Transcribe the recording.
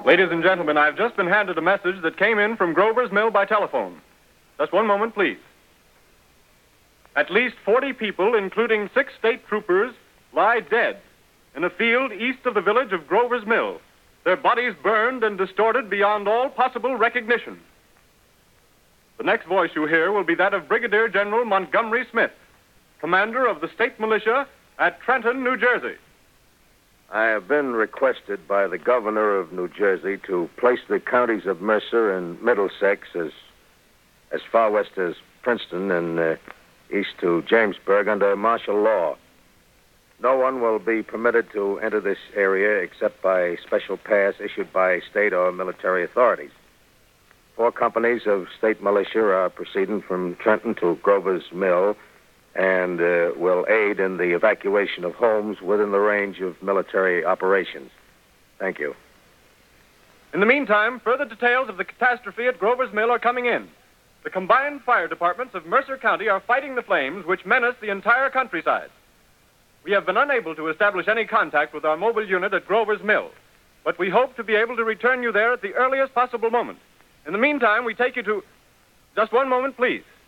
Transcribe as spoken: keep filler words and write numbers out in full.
Ladies and gentlemen, I've just been handed a message that came in from Grover's Mill by telephone. Just one moment, please. At least forty people, including six state troopers, lie dead in a field east of the village of Grover's Mill, their bodies burned and distorted beyond all possible recognition. The next voice you hear will be that of Brigadier General Montgomery Smith, commander of the state militia at Trenton, New Jersey. I have been requested by the governor of New Jersey to place the counties of Mercer and Middlesex as as far west as Princeton and uh, east to Jamesburg under martial law. No one will be permitted to enter this area except by special pass issued by state or military authorities. Four companies of state militia are proceeding from Trenton to Grover's Mill and uh, will aid in the evacuation of homes within the range of military operations. Thank you. In the meantime, further details of the catastrophe at Grover's Mill are coming in. The combined fire departments of Mercer County are fighting the flames which menace the entire countryside. We have been unable to establish any contact with our mobile unit at Grover's Mill, but we hope to be able to return you there at the earliest possible moment. In the meantime, we take you to... Just one moment, please.